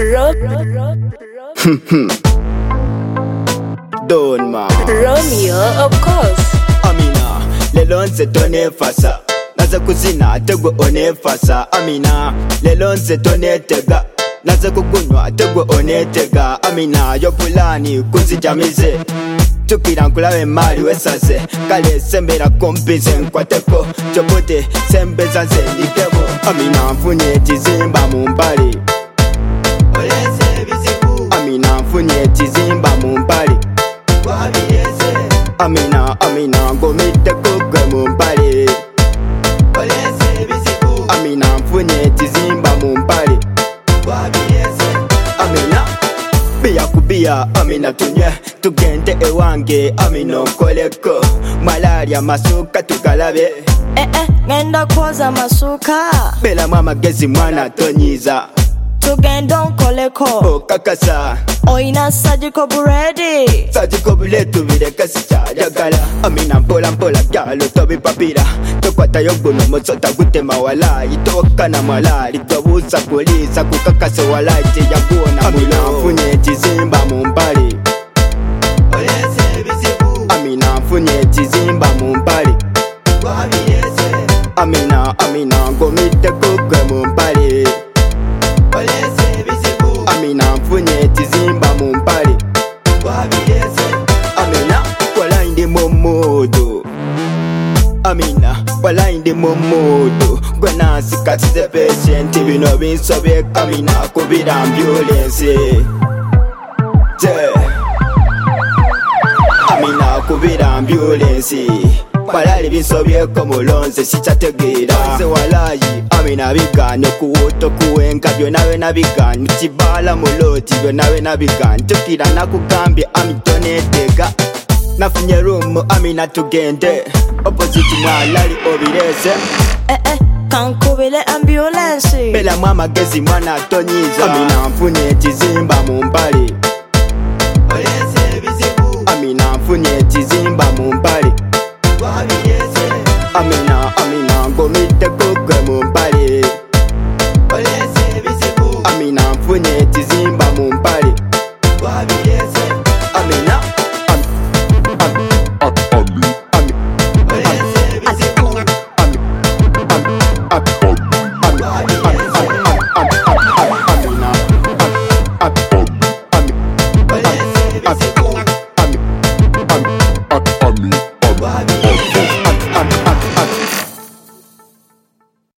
Don man Romeo, of course. Amina, lelonze tone fasa naze kuzina tegwe one fasa. Amina, lelonze tone tega naze kukunywa tegwe one tega. Amina, yo pulani kuzijamize tukira nkulabe mali wesaze kale sembera kompize nkwateko chopote sembeza nze ndikebo. Amina, mfunye ekizimba mu mpale Amina, mfunye ekizimba mu mpale Amina, Amina, ngomiteko gwe mu mpale Amina, mfunye ekizimba mu mpale Amina, biya kubiya Amina, tunywe tugende ewange Amina, nkoleko malaria masuka tukalabe Ngenda kwoza masuka belamu amagezi mwana tonyiza tugenda nkoleko okakasa oyina sajiko buredi sajiko buletu bireka sikyayagala. Amina, mpola mpola gyalo tobipapira tokwatayo guno musota gutema walayi tokana mwalali tobuuza kuliisa kukakase walayi teyaguwona mulo. Mfunye ekizimba mu mpale Amina, mfunye ekizimba mu mpale Amina, Amina, ngomiddeko gwe mu mpale Amina, mfunye ekizimba mu mpale Amina, walayi ndi mu mood. Amina, walayi ndi mu mood. Gwe nansi kasize patient bino binsobye. Amina, kubira ambulance Amina, kubira ambulance malali binsobyeko mulonze sikyategeera nze walayi. Amina, biganye kuwuto kuwenga byonna byonna biganye kibala muloti byonna byonna biganye tukira nakugambye amitonetega nafunye room. Amina, tugende opposite mwalali obireze kankubile ambulance belamu amagezi mwana tonyiza. Amina, mfunye ekizimba mu mpale Amina, mfunye ekizimba mu mpale Amina, Amina, ngomiddeko gwe mu mpale Amina, mfunye ekizimba mu mpale Amina, Amina